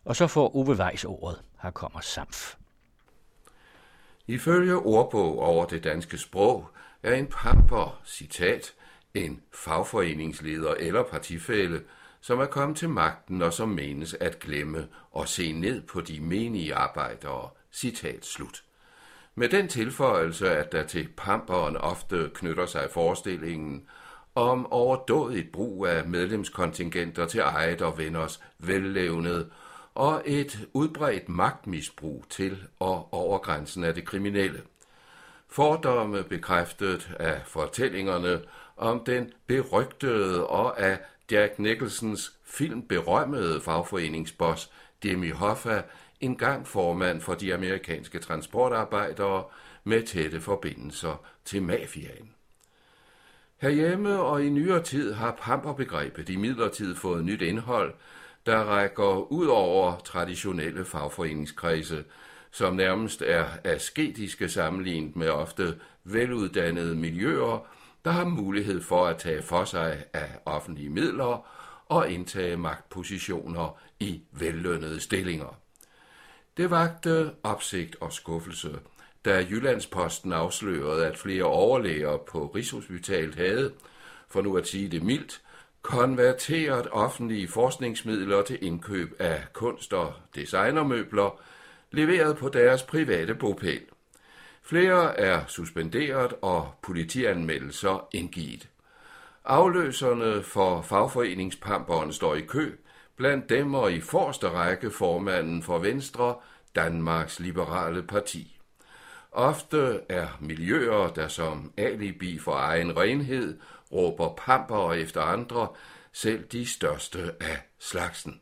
Og så får Ove Weiss ordet. Her kommer Samf. Ifølge ordbog over det danske sprog er en pamper, citat, en fagforeningsleder eller partifælle, som er kommet til magten og som menes at glemme og se ned på de menige arbejdere, citat slut. Med den tilføjelse, at der til pamperen ofte knytter sig forestillingen om overdådigt brug af medlemskontingenter til eget og venners vellevnede og et udbredt magtmisbrug til og over grænsen af det kriminelle. Fordomme bekræftet af fortællingerne om den berygtede og af Jack Nicholsons filmberømmede fagforeningsboss Jimmy Hoffa, engang formand for de amerikanske transportarbejdere med tætte forbindelser til mafiaen. Herhjemme og i nyere tid har pamperbegrebet imidlertid fået nyt indhold, der rækker ud over traditionelle fagforeningskredse, som nærmest er asketiske sammenlignet med ofte veluddannede miljøer, der har mulighed for at tage for sig af offentlige midler og indtage magtpositioner i vellønnede stillinger. Det vakte opsigt og skuffelse, da Jyllandsposten afslørede, at flere overlæger på Rigshospitalet havde, for nu at sige det mildt, konverteret offentlige forskningsmidler til indkøb af kunst- og designermøbler, leveret på deres private bopæl. Flere er suspenderet og politianmeldelser indgivet. Afløserne for fagforeningspamperen står i kø, blandt dem og i forreste række formanden for Venstre, Danmarks Liberale Parti. Ofte er miljøer, der som alibi for egen renhed råber pamper efter andre, selv de største af slagsen.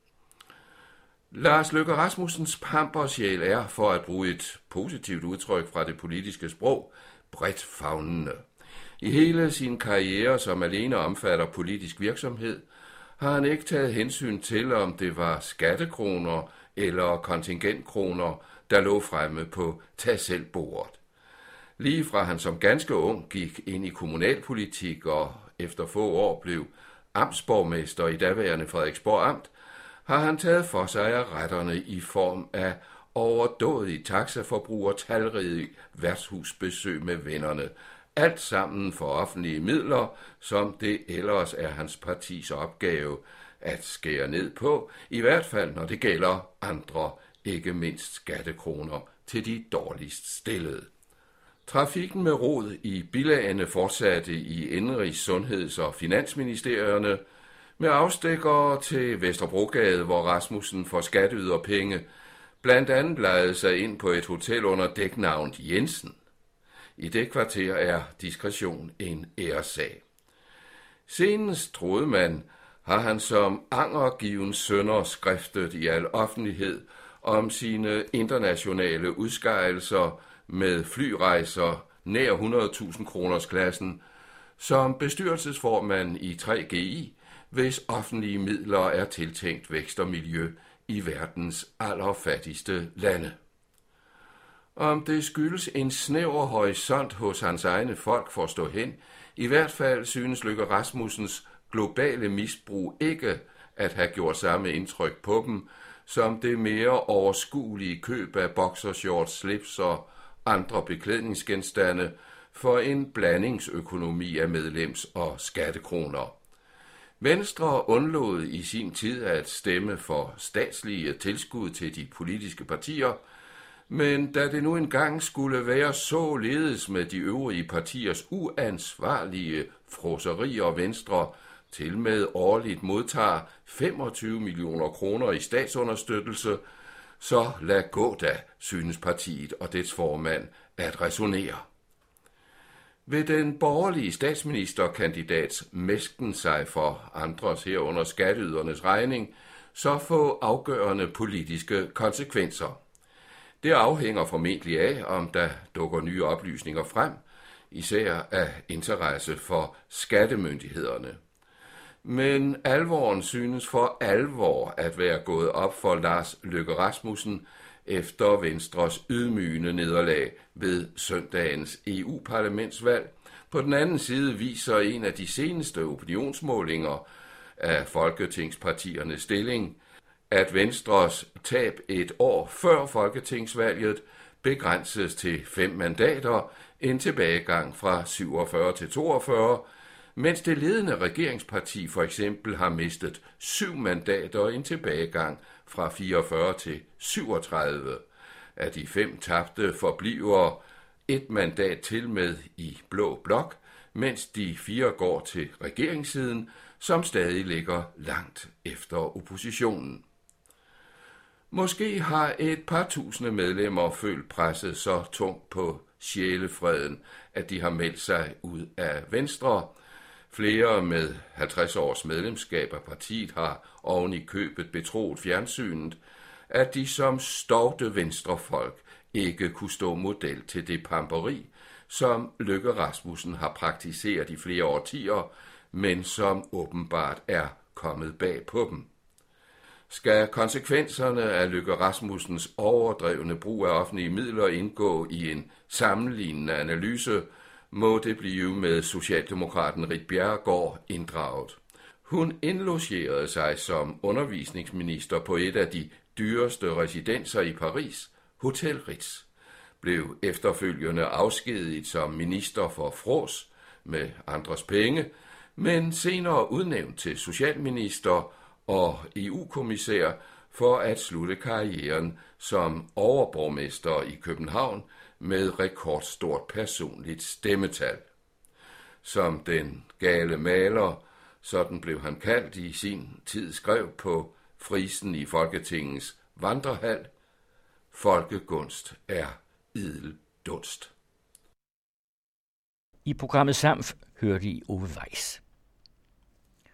Lars Løkke Rasmussens pampersjæl er, for at bruge et positivt udtryk fra det politiske sprog, bredt favnende. I hele sin karriere, som alene omfatter politisk virksomhed, har han ikke taget hensyn til, om det var skattekroner eller kontingentkroner, der lå fremme på tag-selv-bordet. Lige fra han som ganske ung gik ind i kommunalpolitik og efter få år blev amtsborgmester i daværende Frederiksborg Amt, har han taget for sig af retterne i form af overdådig taxaforbrug og talrige værtshusbesøg med vennerne. Alt sammen for offentlige midler, som det ellers er hans partis opgave at skære ned på, i hvert fald når det gælder andre, ikke mindst skattekroner til de dårligst stillede. Trafikken med rod i bilagene fortsatte i Indenrigs-, Sundheds- og Finansministerierne, med afstikkere til Vesterbrogade, hvor Rasmussen for skatteyderpenge blandt andet lejede sig ind på et hotel under dæknavnet Jensen. I det kvarter er diskretion en æressag. Senest troede man, har han som angergiven sønder skriftet i al offentlighed om sine internationale udskejelser med flyrejser nær 100.000 kroners klassen, som bestyrelsesformand i 3GI, hvis offentlige midler er tiltænkt vækst og miljø i verdens allerfattigste lande. Om det skyldes en snæver horisont hos hans egne folk for at stå hen, i hvert fald synes Løkke Rasmussens globale misbrug ikke at have gjort samme indtryk på dem, som det mere overskuelige køb af boxershorts, slips og andre beklædningsgenstande for en blandingsøkonomi af medlems- og skattekroner. Venstre undlod i sin tid at stemme for statslige tilskud til de politiske partier, men da det nu engang skulle være således med de øvrige partiers uansvarlige fråseri og Venstre til med årligt modtager 25 millioner kroner i statsunderstøttelse, så lad gå da, synes partiet og dets formand at resonere. Ved den borgerlige statsministerkandidats mæsken sig for andres herunder skatteydernes regning, så få afgørende politiske konsekvenser. Det afhænger formentlig af, om der dukker nye oplysninger frem, især af interesse for skattemyndighederne. Men alvoren synes for alvor at være gået op for Lars Løkke Rasmussen efter Venstres ydmygende nederlag ved søndagens EU-parlamentsvalg. På den anden side viser en af de seneste opinionsmålinger af folketingspartiernes stilling, at Venstres tab et år før folketingsvalget begrænses til 5 mandater, en tilbagegang fra 47 til 42, mens det ledende regeringsparti for eksempel har mistet 7 mandater, en tilbagegang fra 44 til 37. Af de 5 tabte forbliver 1 mandat til med i blå blok, mens de 4 går til regeringssiden, som stadig ligger langt efter oppositionen. Måske har et par tusinde medlemmer følt presset så tungt på sjælefreden, at de har meldt sig ud af Venstre. Flere med 50 års medlemskab af partiet har oven i købet betroet fjernsynet, at de som stolte venstrefolk ikke kunne stå model til det pamperi, som Løkke Rasmussen har praktiseret i flere årtier, men som åbenbart er kommet bag på dem. Skal konsekvenserne af Løkke Rasmussens overdrevne brug af offentlige midler indgå i en sammenlignende analyse, må det blive med socialdemokraten Ritt Bjerregaard inddraget. Hun indlogerede sig som undervisningsminister på et af de dyreste residenser i Paris, Hotel Ritz, blev efterfølgende afskediget som minister for frås med andres penge, men senere udnævnt til socialminister og EU-kommissær for at slutte karrieren som overborgmester i København med rekordstort personligt stemmetal. Som den gale maler, sådan blev han kaldt i sin tid, skrev på frisen i Folketingets vandrehal: folkegunst er idel dunst. I programmet Samf hørte I Ove Weiss.